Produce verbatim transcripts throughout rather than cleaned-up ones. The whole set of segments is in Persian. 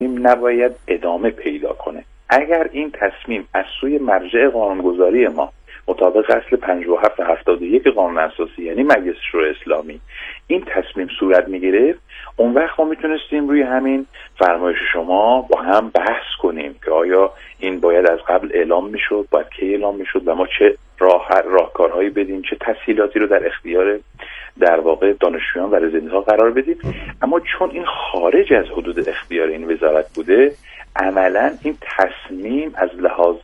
تصمیم نباید ادامه پیدا کنه. اگر این تصمیم از سوی مرجع قانونگذاری ما مطابق اصل پنجاه و هفت و هفتاد و یک قانون اساسی یعنی مجلس شورای اسلامی این تصمیم صورت میگیره، اون وقت ما میتونستیم روی همین فرمایش شما با هم بحث کنیم که آیا این باید از قبل اعلام میشد، باید کی اعلام میشد و ما چه راه راهکارهایی بدیم، چه تسهیلاتی رو در اختیار در واقع دانشجویان و رزیدنت‌ها قرار بدیم. اما چون این خارج از حدود اختیار این وزارت بوده، عملا این تصمیم از لحاظ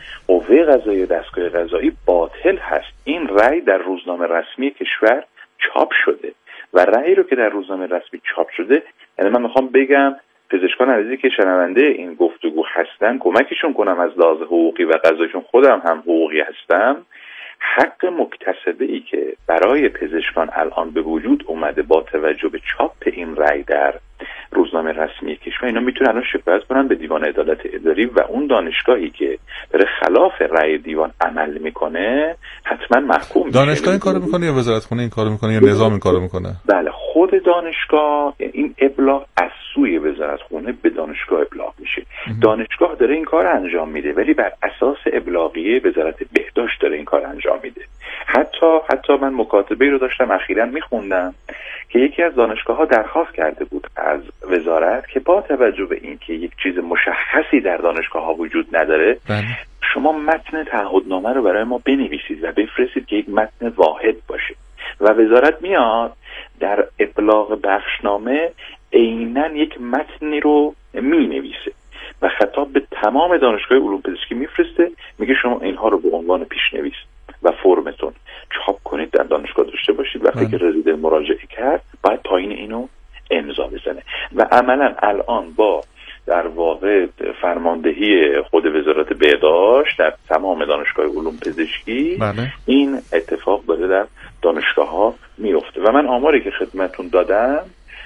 قوه قضاییه و دستگاه قضایی باطل هست. این رأی در روزنامه رسمی کشور چاپ شده و رأی رو که در روزنامه رسمی چاپ شده، یعنی من میخوام بگم پزشکان عزیزی که شنونده این گفتگو هستن کمکشون کنم از لحاظ حقوقی و قضاییشون، خودم هم حقوقی هستم، حق مکتسبه ای که برای پزشکان الان به وجود اومده با توجه به چاپ این رأی در روزنامه رسمی کشور، اینا میتونن الان شکایت کنن به دیوان عدالت اداری و اون دانشگاهی که داره خلاف رأی دیوان عمل میکنه حتما محکوم میشه. دانشگاه این کارو میکنه یا وزارتخونه این کارو میکنه یا نظام این کارو میکنه؟ بله، خود دانشگاه، این ابلاغ از سوی وزارتخونه به دانشگاه ابلاغ میشه. دانشگاه داره این کار انجام میده ولی بر اساس ابلاغیه وزارت بهداشت داره این کار انجام میده. حتی حتی من مکاتبه‌ای رو داشتم اخیراً میخوندم که یکی از دانشگاه‌ها درخواست کرده بود از وزارت که با توجه به اینکه یک چیز مشخصی در دانشگاه‌ها وجود نداره، بله. شما متن تعهدنامه رو برای ما بنویسید و بفرستید که یک متن واحد باشه و وزارت میاد در ابلاغ بخشنامه عیناً یک متنی رو مینویسه و خطاب به تمام دانشگاه علوم پزشکی میفرسته، میگه شما اینها رو به عنوان پیشنویس و فرمتون چاپ کنید، در دانشگاه داشته باشید، وقتی که رزیدنت مراجعه کرد باید پایین اینو امضا بزنه. و عملا الان با در واقع فرماندهی خود وزارت بهداشت در تمام دانشگاه علوم پزشکی بله. این اتفاق داره در دانشگاه ها میفته و من آماری که خدمتون دادم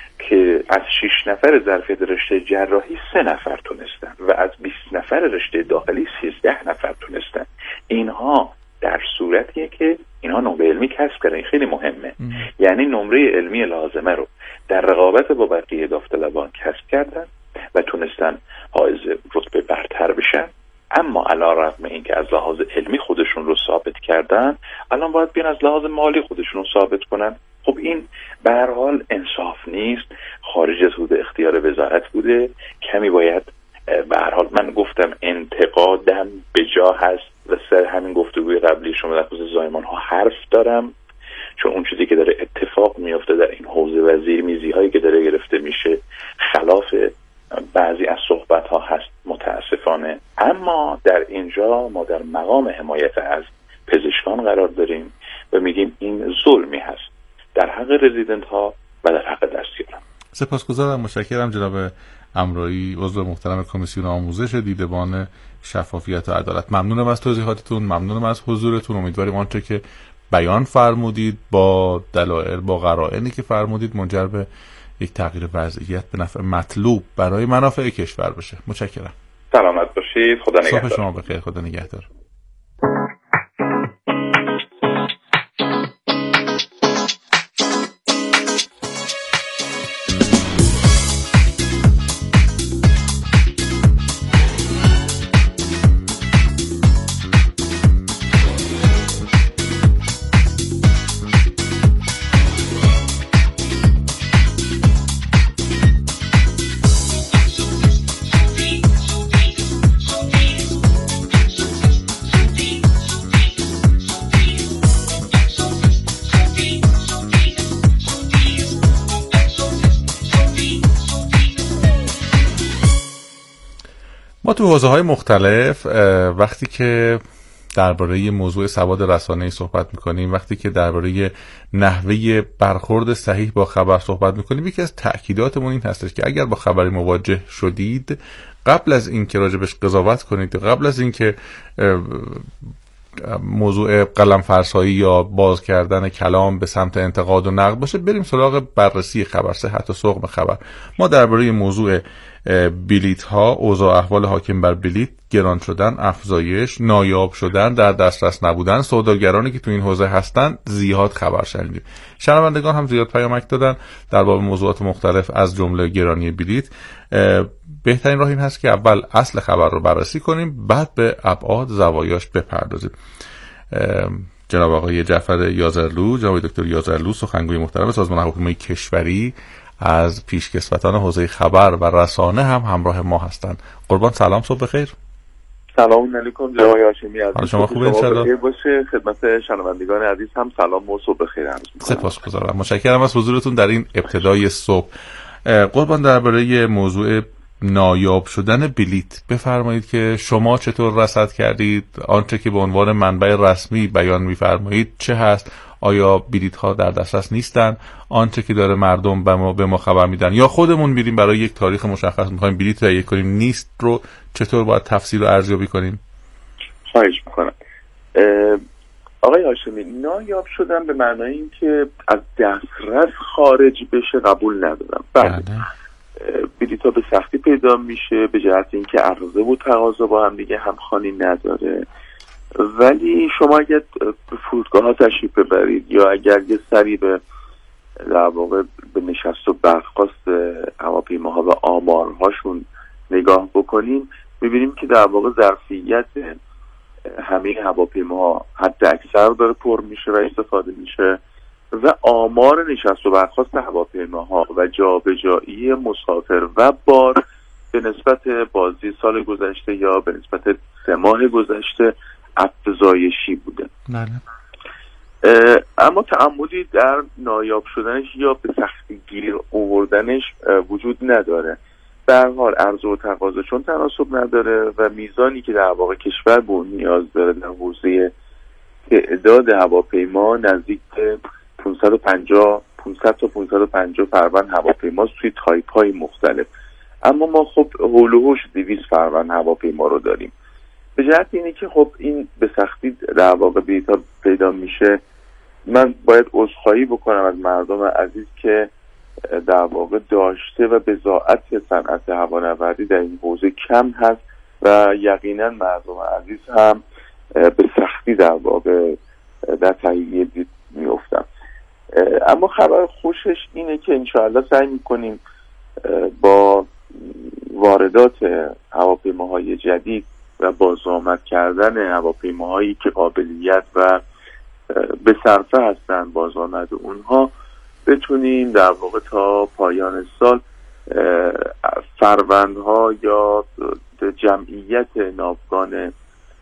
که از شش نفر ظرفیت رشته جراحی سه نفر تونستن و از بیست نفر رشته داخلی سیزده نفر تونستن. اینها در صورتیه که اینها نمره علمی کسب کردن. این خیلی مهمه. ام. یعنی نمره علمی لازمه رو در رقابت با بقیه داوطلبان کسب کردن و تونستن حائز رتبه برتر بشن. اما علیرغم اینکه از لحاظ علمی خودشون رو ثابت کردن، الان باید بیان از لحاظ مالی خودشون رو ثابت کنن. خب این به هر حال انصاف نیست، خارج از حدود اختیار وزارت بوده. کمی باید به هر حال من گفتم انتقادم به جا هست و سر همین گفتگوی قبلی شما در خصوص زایمان ها حرف دارم، چون اون چیزی که داره اتفاق میفته در این حوزه و زیرمیزی هایی که داره گرفته میشه خلاف بعضی از صحبت ها هست متاسفانه. اما در اینجا ما در مقام حمایت از پزشکان قرار داریم و میگیم این ظلمی هست در حق رزیدنت ها و در حق دستیاران. سپاسگزارم، متشکرم جناب امرایی، عضو محترم کمیسیون آموزش دیدبان شفافیت و عدالت. ممنونم از توضیحاتتون، ممنونم از حضورتون. امیدواریم آنچه که بیان فرمودید با دلایل، با قرائنی که فرمودید منجر به یک تغییر وضعیت به نفع مطلوب برای منافع کشور بشه. متشکرم. سلامت باشید. خدا نگهدار. صبح شما بخیر. خدا نگهدار. ما تو حوزه‌های مختلف وقتی که درباره موضوع سواد رسانه‌ای صحبت می‌کنیم، وقتی که درباره نحوه برخورد صحیح با خبر صحبت می‌کنیم، یکی از تأکیداتمون این هستش که اگر با خبری مواجه شدید، قبل از اینکه راجبش قضاوت کنید، قبل از اینکه موضوع قلم فرسایی یا باز کردن کلام به سمت انتقاد و نقد باشه، بریم سراغ بررسی خبر، صحت و سقم خبر. ما درباره موضوع بلیط ها، اوضاع احوال حاکم بر بلیط، گران شدن، افزایش، نایاب شدن، در دسترس نبودن، سوداگرانی که تو این حوزه هستن زیاد خبر شنیدیم. شنوندگان هم زیاد پیامک دادن در باب موضوعات مختلف از جمله گرانی بلیط. بهترین راه این هست که اول اصل خبر رو بررسی کنیم، بعد به ابعاد زوایاش بپردازیم. جناب آقای جعفر یازرلو، جناب دکتر یازرلو، سخنگوی محترم سازمان هواپیمایی کشوری، از پیشکسوتان حوزه خبر و رسانه هم همراه ما هستند. قربان سلام، صبح بخیر. سلام علیکم جناب هاشمی عزیز. شما خوب ان شاء الله باشه. خدمت شنوندگان عزیز هم سلام و صبح بخیر عرض می‌کنم. سپاسگزارم. متشکرم از حضورتون در این ابتدای صبح. قربان درباره موضوع نایاب شدن بلیط بفرمایید که شما چطور رصد کردید؟ آنچه که به عنوان منبع رسمی بیان می‌فرمایید چه هست؟ آیا بلیط ها در دسترس نیستن؟ آنچه که داره مردم به ما به ما خبر میدن یا خودمون میریم برای یک تاریخ مشخص میخوایم بلیط تهیه کنیم نیست رو چطور باید تفصیل و ارزیابی کنیم؟ خواهش میکنم. آقای هاشمی، نایاب شدن به معنای این که از دسترس خارج بشه قبول ندارم. بله، بلیط ها به سختی پیدا میشه به جهت اینکه عرضه و تقاضا با هم دیگه همخوانی نداره، ولی شما اگر به فرودگاه ها تشریف ببرید یا اگر یه سری به در واقع به نشست و برخاست هواپیماها و آمارهاشون نگاه بکنیم، میبینیم که در واقع ظرفیت همه هواپیماها حد اکثر داره پر میشه و استفاده میشه و آمار نشست و برخاست هواپیماها و جابجایی مسافر و بار به نسبت بازی سال گذشته یا به نسبت سه ماه گذشته افزایشی بوده. بله. اما تعمدی در نایاب شدنش یا به سختی گیر آوردنش وجود نداره. به هر حال عرضه و تقاضا چون تناسب نداره و میزانی که در واقع کشور به اون نیاز داره در حوزه تعداد هواپیما نزدیک به پانصد و پنجاه تا پانصد و پنجاه فروند هواپیما توی تایپ های مختلف، اما ما خب هول و هوش دویست فروند هواپیما رو داریم. به جهت اینه که خب این به سختی در واقع بلیط پیدا میشه. من باید عذرخواهی بکنم از مردم عزیز که در واقع داشته و بضاعت صنعت هوانوردی در این حوزه کم هست و یقینا مردم عزیز هم به سختی در واقع در تهیه بلیط میافتن. اما خبر خوشش اینه که انشاءالله سعی میکنیم با واردات هواپیماهای جدید و بازآمد کردن هواپیماهایی که قابلیت و به صرفه هستن بازآمد اونها بتونیم در واقع تا پایان سال فروندها یا جمعیت ناوگان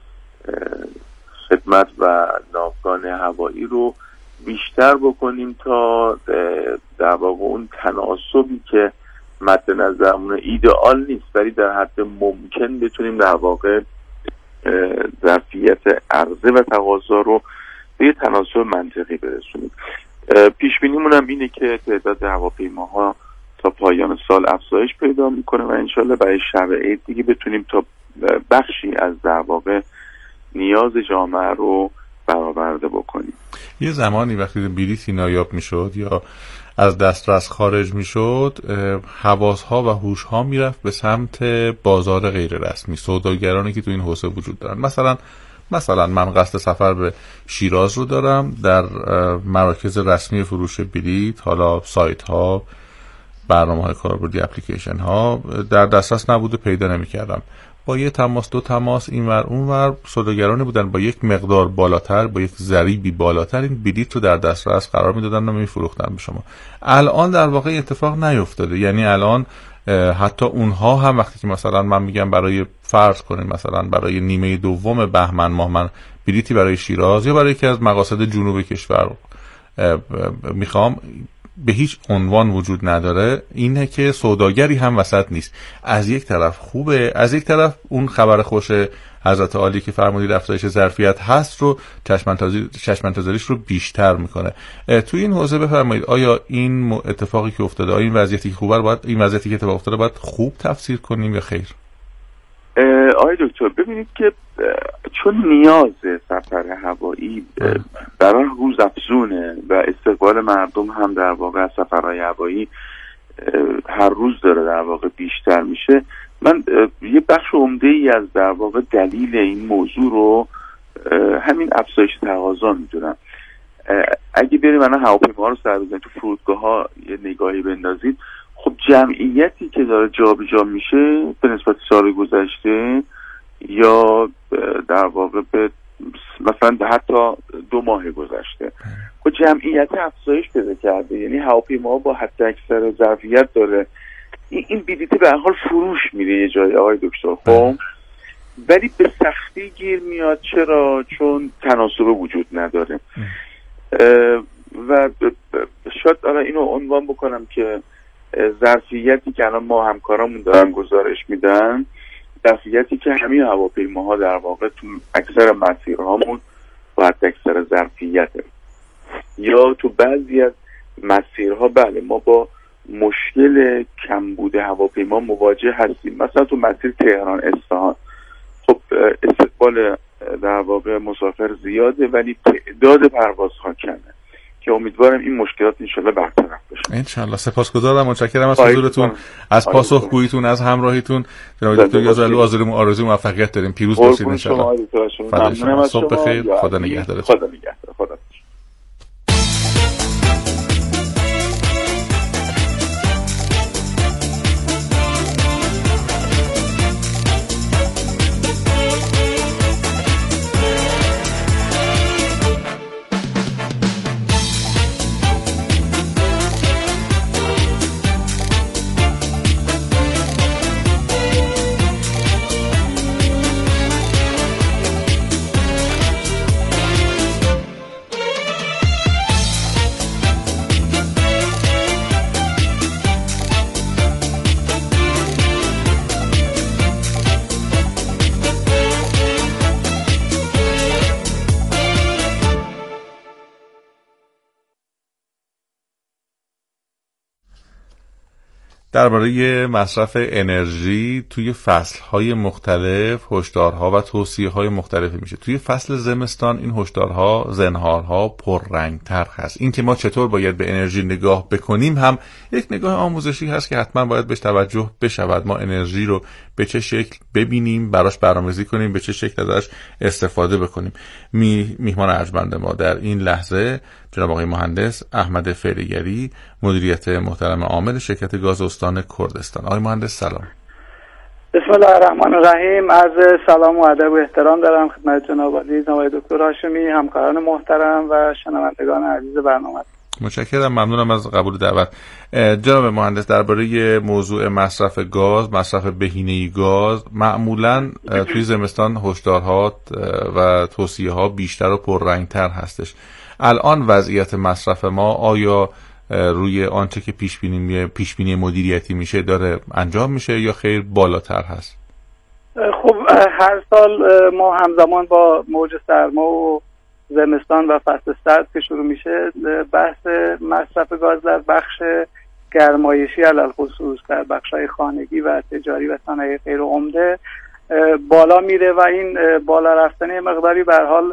خدمت و ناوگان هوایی رو بیشتر بکنیم تا در واقع اون تناسبی که مد نظرمون ایدئال نیست ولی در حد ممکن بتونیم در واقع ظرفیت عرضه و تقاضا رو به یه تناسب منطقی برسونیم. پیش بینیمون هم اینه که تعداد هواپیماها تا پایان سال افزایش پیدا میکنه و انشالله برای شب عید دیگه بتونیم تا بخشی از در واقع نیاز جامعه رو برآورده بکنیم. یه زمانی وقتی بلیطی نایاب میشد یا از دسترس خارج میشد، حواسها و هوشها میرفت به سمت بازار غیر رسمی، سوداگرانی که تو این حوزه وجود دارن. مثلا مثلا من قصد سفر به شیراز رو دارم، در مراکز رسمی فروش بلیط، حالا سایت ها، برنامه‌های کاربردی، اپلیکیشن ها در دسترس نبوده، پیدا نمی‌کردم. با یه تماس دو تماس اینور اونور سوداگرانی بودن با یک مقدار بالاتر، با یک ضریبی بالاتر این بلیط رو در دسترس قرار میدادن و میفروختن به شما. الان در واقع اتفاق نیفتاده، یعنی الان حتی اونها هم وقتی که مثلا من میگم برای فرض کنیم مثلا برای نیمه دوم بهمن ماه من بلیطی برای شیراز یا برای یکی از مقاصد جنوب کشور میخوام، به هیچ عنوان وجود نداره اینه که سوداگری هم وسط نیست. از یک طرف خوبه، از یک طرف اون خبر خوش حضرت عالی که فرمودید افزایش ظرفیت هست رو چشم انتظاریش رو بیشتر میکنه. تو این حوزه بفرمایید آیا این اتفاقی که افتاده، آیا این وضعیتی که خوبه رو باید این وضعیتی که اتفاق افتاده باید خوب تفسیر کنیم یا خیر؟ آقای دکتر ببینید که چون نیاز سفر هوایی برای روز افزونه و استقبال مردم هم در واقع از سفرهای هوایی هر روز داره در واقع بیشتر میشه. من یه بخش عمده ای از در واقع دلیل این موضوع رو همین افزایش تقاضا میدونم. اگه بریم الان هواپیما رو سر بزنید تو فرودگاه ها یه نگاهی بندازید، خب جمعیتی که داره جابجا میشه به نسبت سال گذشته یا در واقع به مثلا حتی دو ماه گذشته، خب جمعیت افزایش پیدا کرده. یعنی هواپیما با حد اکثر ظرفیت داره، این بلیط به هر حال فروش میره یه جای آقای دکتر، خب ولی به سختی گیر میاد. چرا؟ چون تناسب وجود نداره. و شاید الان اینو عنوان بکنم که ظرفیتی که الان ما همکارامون دارن گزارش میدن، ظرفیتی که همین هواپیماها در واقع تو اکثر مسیرهامون با حد اکثر ظرفیته، یا تو بعضی از مسیرها بله ما با مشکل کمبود هواپیما مواجه هستیم. مثلا تو مسیر تهران اصفهان خب استقبال در واقع مسافر زیاده ولی تعداد پروازها کمه که امیدوارم این مشکلات انشالله برطرف بشه. انشالله. سپاسگزارم، متشکرم از حضورتون، از پاسخگوییتون، از همراهیتون. جناب دکتر یازالو آذری آرزوی موفقیت داریم. پیروز باشید انشالله. ممنونم. صبح بخیر. خدا نگهدارتون. خدا نگهدار. خدا. درباره مصرف انرژی توی فصل‌های مختلف هشدارها و توصیه‌های مختلفی میشه. توی فصل زمستان این هشدارها، زنهارها پررنگ‌تر هست. این که ما چطور باید به انرژی نگاه بکنیم هم یک نگاه آموزشی هست که حتما باید بهش توجه بشود. ما انرژی رو به چه شکل ببینیم، براش برنامه‌ریزی کنیم، به چه شکل ازش استفاده بکنیم. می، میهمان ارجمند ما در این لحظه جناب آقای مهندس احمد فعلیگری، مدیریت محترم عامل شرکت گاز استان کردستان. آقای مهندس سلام. بسم الله الرحمن الرحیم. عرض سلام و ادب و احترام دارم خدمت جناب عزیز آقای دکتر هاشمی، همکاران محترم و شنوندگان عزیز برنامه. متشکرم، ممنونم از قبول دعوت. جناب مهندس، درباره موضوع مصرف گاز، مصرف بهینه‌ای گاز، معمولاً توی زمستان هشدارها و توصیه‌ها بیشتر و پررنگ‌تر هستش. الان وضعیت مصرف ما آیا روی آنچه که پیش بینی پیش بینی مدیریتی میشه داره انجام میشه یا خیر بالاتر هست؟ خب هر سال ما همزمان با موج سرما و زمستان و فصل سرد که شروع میشه، بحث مصرف گاز در بخش گرمایشی علل خصوص در بخش‌های خانگی و تجاری و صنایع غیر عمده بالا میره و این بالا رفتن مقداری به هر حال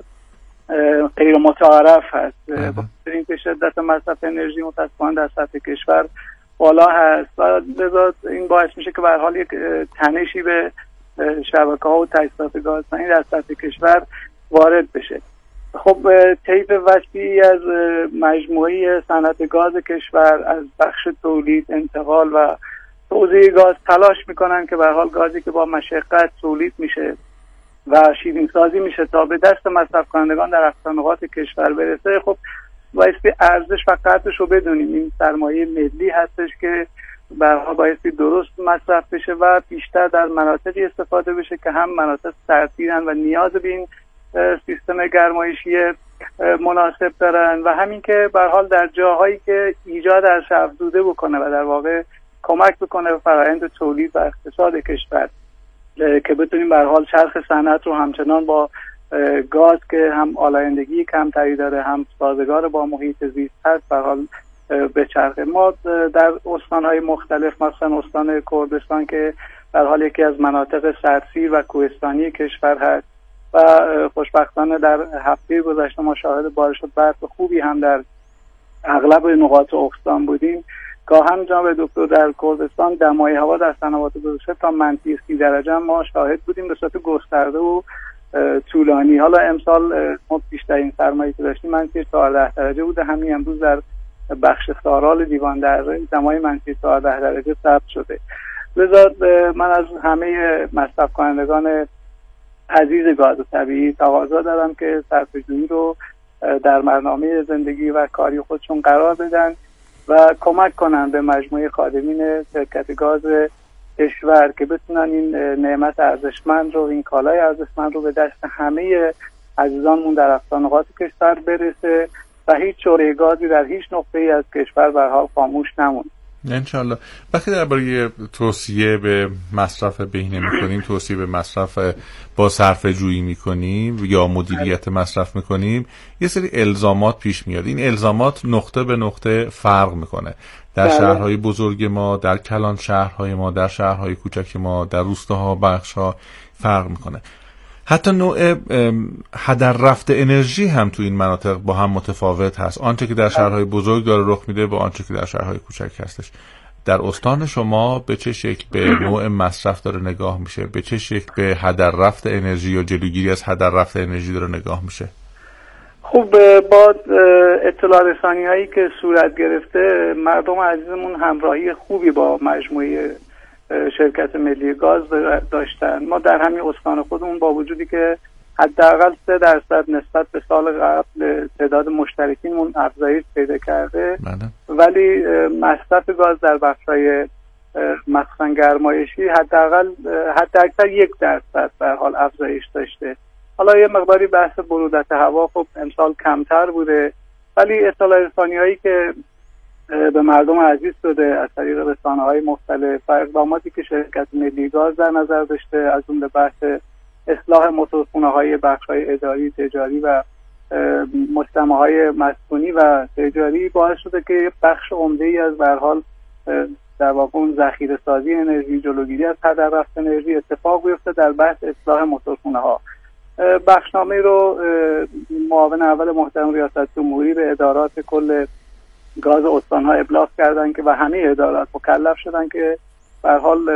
غیر متعارف هست. با اینکه شدت مصرف انرژی متأسفانه در سطح کشور بالا هست و لذا این باعث میشه که به هر حال یک تنشی به شبکه‌ها و تجهیزات گازرسانی در سطح کشور وارد بشه. خب طیف وسیعی از مجموعه صنعت گاز کشور از بخش تولید، انتقال و توزیع گاز تلاش میکنن که به هر حال گازی که با مشقت تولید میشه و شیرین سازی میشه تا به دست مصرف کنندگان در اقصا نقاط کشور برسه، خب بایستی ارزش و قدرش رو بدونیم. این سرمایه ملی هستش که به هر حال بایستی درست مصرف بشه و بیشتر در مناطقی استفاده بشه که هم مناطق سردگیرن و نیاز به این سیستم گرمایشی مناسب دارن و همین که به هر حال در جاهایی که ایجاد ارزش افزوده بکنه و در واقع کمک بکنه به فرآیند تولید و اقتصاد کشور که بتونیم به هر حال چرخ صنعت رو همچنان با گاز که هم آلایندگی کمتری داره هم سازگار با محیط زیست هست به هر حال به چرخ. ما در استان‌های مختلف مثلا استان کردستان که به هر حال یکی از مناطق سردسیر و کوهستانی کشور هست و خوشبختانه در هفته گذشته ما شاهد بارش برف خوبی هم در اغلب نقاط استان بودیم، گاهن جناب دکتر در کردستان دمای هوا در سنوات گذشته تا منفی سی درجه ما شاهد بودیم به صورت گسترده و طولانی. حالا امسال ما بیشترین سرمایه‌ای که داشتیم منفی چهارده درجه بوده. همین امروز در بخش سارال دیوان دره دمای منفی چهارده درجه ثبت شده. لذا من از همه مصرف کنندگان عزیز گاز طبیعی تقاضا دارم که صرفه‌جویی رو در برنامه زندگی و کاری خودشون قرار بدن و کمک کنن به مجموعه خادمین شرکت گاز کشور که بتونن این نعمت ارزشمند رو، این کالای ارزشمند رو به دست همه عزیزانمون در اقصا نقاط کشور برسه و هیچ شعله گازی در هیچ نقطه‌ای از کشور به حال خاموش نمونه. انشالله. وقتی درباره توصیه به مصرف بهینه میکنیم، توصیه به مصرف با صرفه جویی میکنیم یا مدیریت مصرف میکنیم، یه سری الزامات پیش میاد. این الزامات نقطه به نقطه فرق میکنه در شهرهای بزرگ ما، در کلان شهرهای ما، در شهرهای کوچک ما، در روستاها، بخشها فرق میکنه. حتی نوع هدر رفت انرژی هم تو این مناطق با هم متفاوت هست. آنچه که در شهرهای بزرگ داره رخ میده با آنچه که در شهرهای کوچک هستش. در استان شما به چه شکل به نوع مصرف داره نگاه میشه؟ به چه شکل به هدر رفت انرژی یا جلوگیری از هدر رفت انرژی داره نگاه میشه؟ خب با اطلاع رسانی هایی که صورت گرفته مردم عزیزمون همراهی خوبی با مجموعه شرکت ملی گاز داشتن. ما در همین استان خودمون با وجودی که حداقل سه درصد نسبت به سال قبل تعداد مشترکینمون افزایش پیدا کرده بله. ولی مصرف گاز در بخش‌های مخصوصا گرمایشی حداقل حداکثر یک درصد به حال افزایش داشته. حالا یه مقداری بحث برودت هوا خب امسال کمتر بوده، ولی اطلاع رسانی‌هایی که به مردم عزیز شده از طریق رسانه‌های مختلف و اقداماتی که شرکت ملی گاز در نظر داشته، از اون به بحث اصلاح موتورخونه‌های بخش‌های اداری، تجاری و مجتمع‌های مسکونی و تجاری باعث شده که بخش عمده‌ای از به هر حال در واقع ذخیره‌سازی انرژی، جلوگیری از هدر رفت انرژی اتفاق بیفته در بحث اصلاح موتورخونه‌ها. بخشنامه رو معاون اول محترم ریاست جمهوری به ادارات کل گاز استان‌ها ابلاغ کردن که و همه ادارات مکلف شدن که به هر حال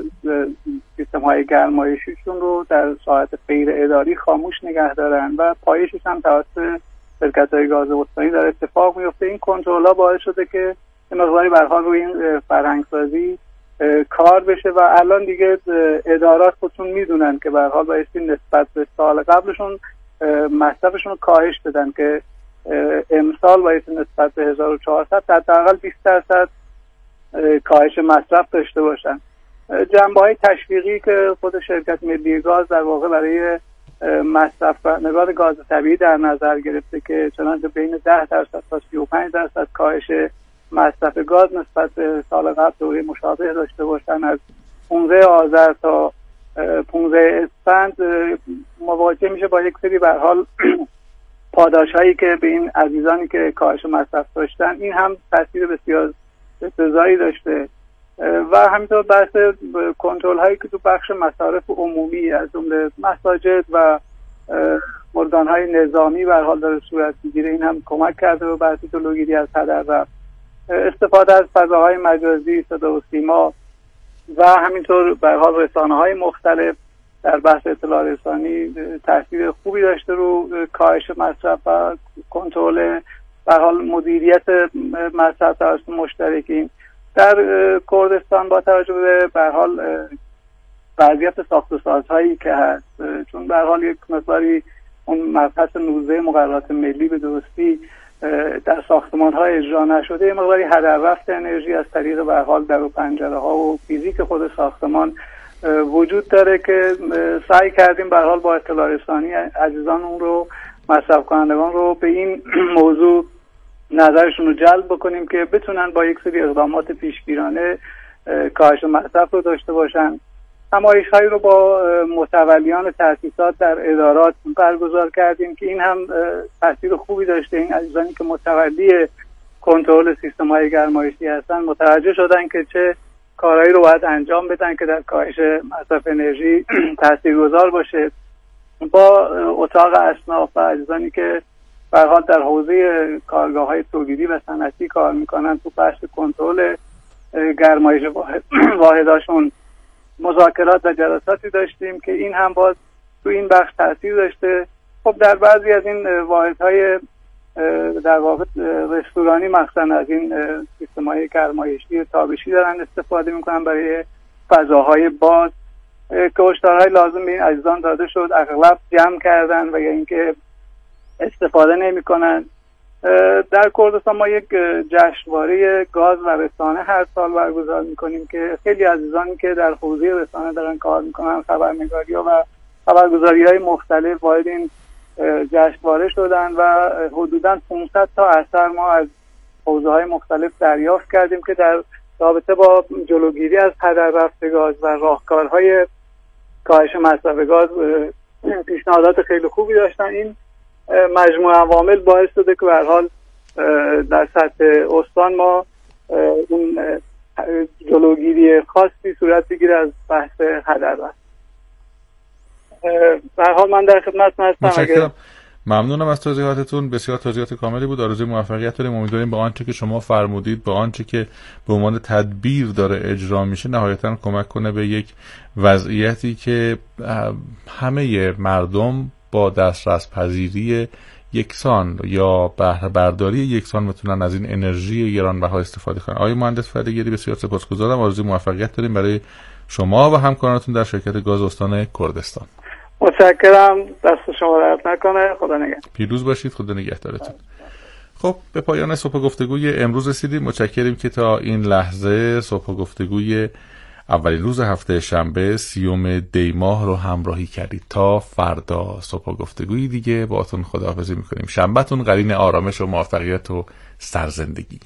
سیستم‌های گرمایشیشون رو در ساعت غیر اداری خاموش نگه دارن و پایشش هم توسط شرکت‌های گاز استانی در اتفاق میفته. این کنترل‌ها باعث شده که به مقداری به هر حال روی این فرهنگ‌سازی کار بشه و الان دیگه ادارات خودشون میدونن که به هر حال باید نسبت به سال قبلشون مصرفشون رو کاهش بدن که امسال باید نسبت به هزار و چهارصد حداقل بیست درصد کاهش مصرف داشته باشن. جنبه‌های تشویقی که خود شرکت ملی گاز در واقع برای مصرف کنندگان گاز طبیعی در نظر گرفته که چنانچه بین ده درصد تا سی و پنج درصد کاهش مصرف گاز نسبت به سال قبل دوره مشابه داشته باشن، از پانزده آذر تا پانزده اسفند مواجه میشه با یک سری به هر حال پاداش‌هایی که به این عزیزانی که کاهش مصرف داشتن این هم تاثیر بسیار سزایی داشته و همینطور بحث کنترل هایی که تو بخش مصارف عمومی از جمله مساجد و مردان‌های نظامی به هر حال داره صورت میگیره، این هم کمک کرده به بحث جلوگیری از هدر رفت. استفاده از فضاهای مجازی، صدا و سیما و همینطور به هر حال رسانه‌های مختلف در بحث اطلاع رسانی تاثیر خوبی داشته رو کاهش مصرف و کنترل به هر حال مدیریت مصرف توسط مشترکین. در کردستان با توجه به به هر حال وضعیت ساخت و سازهایی که هست، چون به هر حال یک مقداری اون مبحث نوزده مقررات ملی به درستی در ساختمان‌های اجرا نشده، یه مقداری هدر رفت انرژی از طریق به هر حال در و پنجره‌ها و فیزیک خود ساختمان وجود داره که سعی کردیم به هر حال با اطلاع رسانی عزیزان اون رو مصرف کنندگان رو به این موضوع نظرشون رو جلب بکنیم که بتونن با یک سری اقدامات پیشگیرانه کاهش مصرف رو داشته باشن. همایش‌هایی رو با متولیان تأسیسات در ادارات برگزار کردیم که این هم تاثیر خوبی داشته. این عزیزانی که متولی کنترل سیستم‌های گرمایشی هستن متوجه شدن که چه کارهایی رو باید انجام بدن که در کاهش مصرف انرژی تاثیرگذار باشه. با اتاق اصناف و عزیزانی که به هر حال در حوزه کارگاه‌های تولیدی و صنعتی کار میکنن تو بحث کنترل گرمایش واحد واحداشون مذاکرات و جلساتی داشتیم که این هم باز تو این بخش تاثیر داشته. خب در بعضی از این واحدهای در واقع رستورانی مخصوصا از این سیستم‌های گرمایشی تابشی دارن استفاده میکنن برای فضاهای باز که هشدارهای لازم به این عزیزان داده شد، اغلب جمع کردن و یا اینکه استفاده نمیکنن. در کردستان ما یک جشنواره گاز و رسانه هر سال برگزار میکنیم که خیلی عزیزانی که در حوزه رسانه دارن کار میکنن، خبرنگاری و خبرگزاری های مختلف وارد این جشنواره شدن و حدوداً پانصد تا اثر ما از حوزه های مختلف دریافت کردیم که در رابطه با جلوگیری از هدر رفت گاز و راهکارهای کاهش مصرف گاز پیشنهادات خیلی خوبی داشتن. این مجموعه عوامل باعث شده که به هر حال در سطح استان ما اون جلوگیری خاصی صورت بگیره از بحث هدر رفت. به هر حال من در خدمتتون هستم. متشکرم. ممنونم از توضیحاتتون، بسیار توضیحات کاملی بود. آرزوی موفقیت داریم. امیدواریم با آنچه که شما فرمودید، با آنچه که به عنوان تدبیر داره اجرا میشه، نهایتاً کمک کنه به یک وضعیتی که همه مردم با دسترس پذیری یکسان یا بهره برداری یکسان بتونن از این انرژی گرانبها استفاده کنن. آقای مهندس فریگری بسیار سپاسگزارم. آرزوی موفقیت داریم برای شما و همکارانتون در شرکت گاز استان کردستان. متشکرم. دست شما درد نکنه. خدا نگهدار. پیروز باشید. خدا نگهدارتون. خب به پایان صبح گفتگوی امروز رسیدیم. متشکریم که تا این لحظه صبح گفتگوی اولین روز هفته شنبه سیوم دی ماه رو همراهی کردید. تا فردا صبح گفتگوی دیگه باهاتون خداحافظی میکنیم. شنبهتون قرین آرامش و موفقیت و سرزندگی.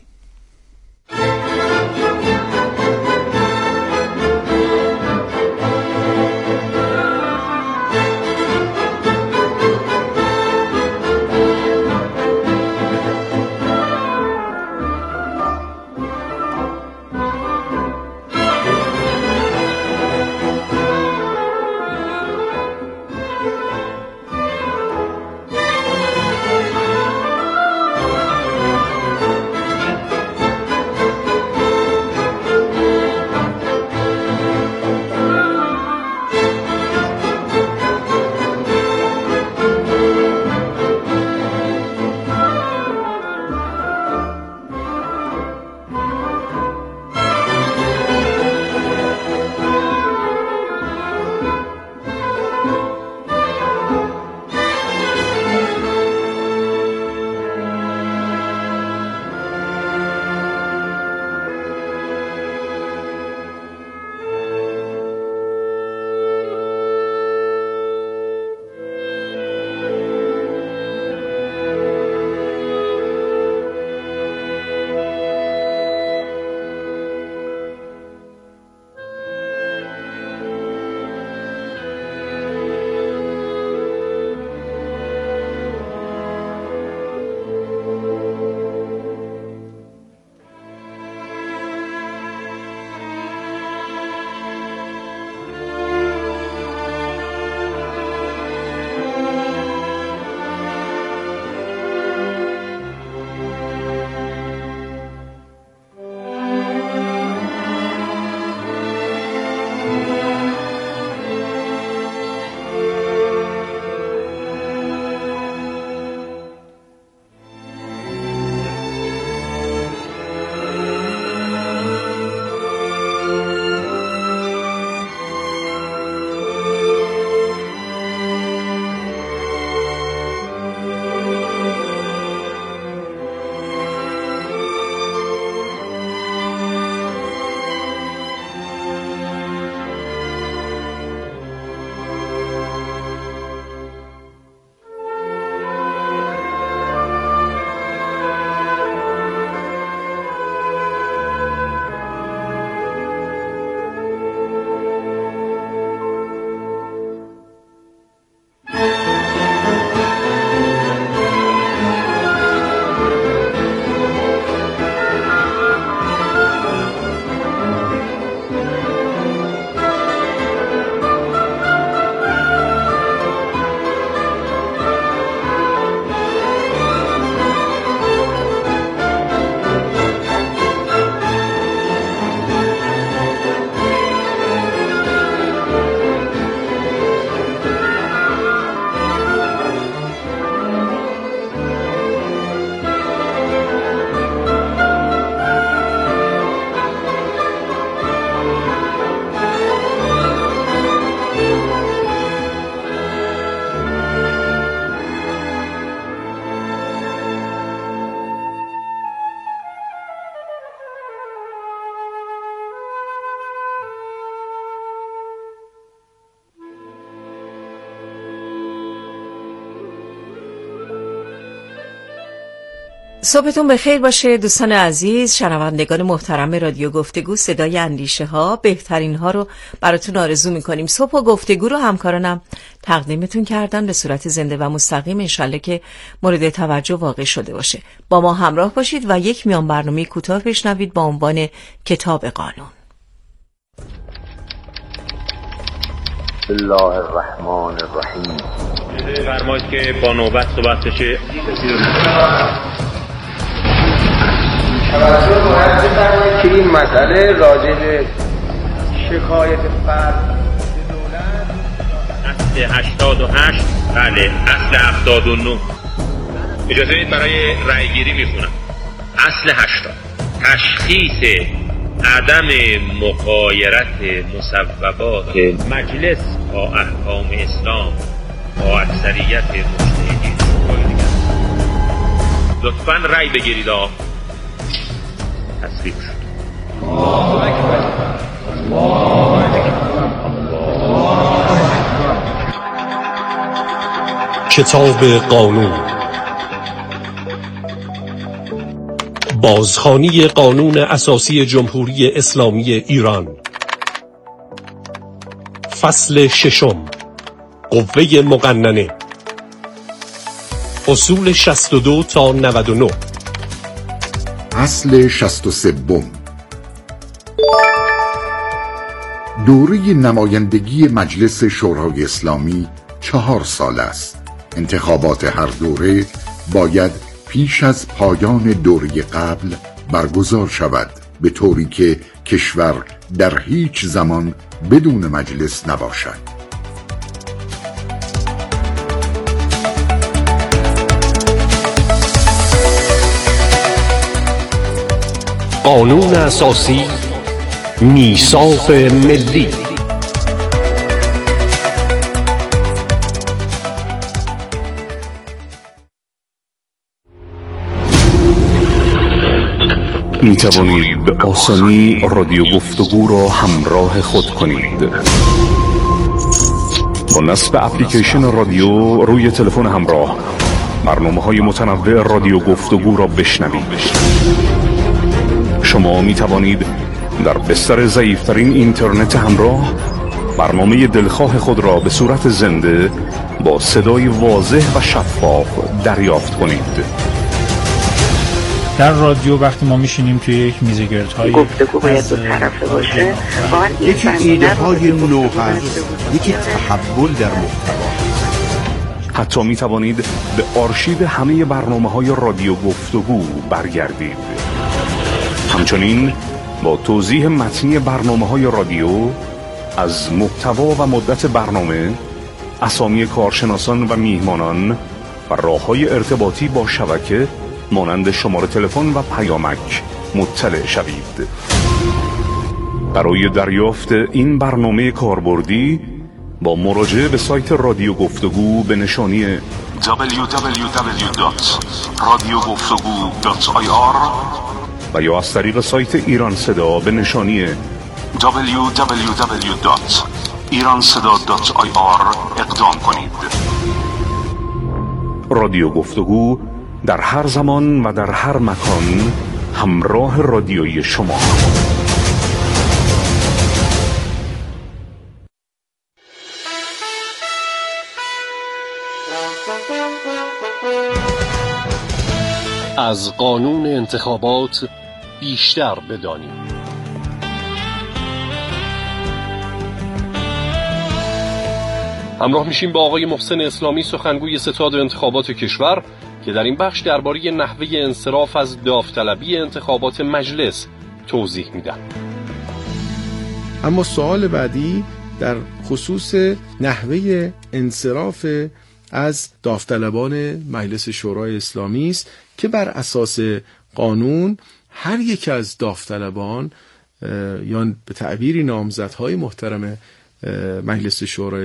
صبحتون بخیر باشه دوستان عزیز، شنوندگان محترم رادیو گفتگو صدای اندیشه ها. بهترین ها رو براتون آرزو میکنیم. صبح و گفتگو رو همکارانم تقدیمتون کردن به صورت زنده و مستقیم، انشالله که مورد توجه واقع شده باشه. با ما همراه باشید و یک میان برنامه کوتاه بشنوید با عنوان کتاب قانون. الله الرحمن الرحیم. فرمایید که با نوبت صحبت بشه. توجه باید بفرمایید که این مسئله راجع به شکایت فرد به دولت اصل هشتاد و هشت، بله اصل هفتاد و نه. اجازه بدید برای رأی گیری میخونم. اصل هشتاد، تشخیص عدم مغایرت مصوبات مجلس با احکام اسلام با اکثریت مجتهدین. لطفاً رأی بگیرید. آه تصویب شد. کتاب قانون، بازخوانی قانون اساسی جمهوری اسلامی ایران. فصل ششم، قوه مقننه. اصول شصت و دو تا نود و نه. اصل شصت و سه. دوره نمایندگی مجلس شورای اسلامی چهار سال است. انتخابات هر دوره باید پیش از پایان دوره قبل برگزار شود، به طوری که کشور در هیچ زمان بدون مجلس نباشد. قانون اساسی، میثاق ملی. می توانید به آسانی رادیو گفتگو را همراه خود کنید. با نصب اپلیکیشن رادیو روی تلفن همراه برنامه‌های متنوع رادیو گفتگو را بشنوید. شما می توانید در بستر ضعیف‌ترین اینترنت همراه برنامه دلخواه خود را به صورت زنده با صدای واضح و شفاف دریافت کنید. در رادیو وقتی ما میشینیم توی یک میزگردهای گفتگو باید دو طرفه باشه، یکی ایده های نو هست، یکی تحول در محتوا. حتی می توانید به آرشیو همه برنامه های رادیو گفتگو برگردید. همچنین با توضیح متنی برنامه های رادیو از محتوا و مدت برنامه، اسامی کارشناسان و میهمانان و راه‌های ارتباطی با شبکه مانند شماره تلفن و پیامک مطلع شوید. برای دریافت این برنامه کاربردی با مراجعه به سایت رادیو گفتگو به نشانی دبلیو دبلیو دبلیو دات رادیو گفتگو دات آی آر و یا از طریق سایت ایران صدا به نشانی دبلیو دبلیو دبلیو دات ایران صدا دات آی آر اقدام کنید. رادیو گفتگو در هر زمان و در هر مکان همراه رادیویی شما. از قانون انتخابات بیشتر بدانیم. همراه میشیم با آقای محسن اسلامی، سخنگوی ستاد انتخابات کشور، که در این بخش درباره نحوه انصراف از داوطلبی انتخابات مجلس توضیح میدن. اما سوال بعدی در خصوص نحوه انصراف از داوطلبان مجلس شورای اسلامی است که بر اساس قانون هر یک از داوطلبان یا به تعبیری نامزدهای محترم مجلس شورای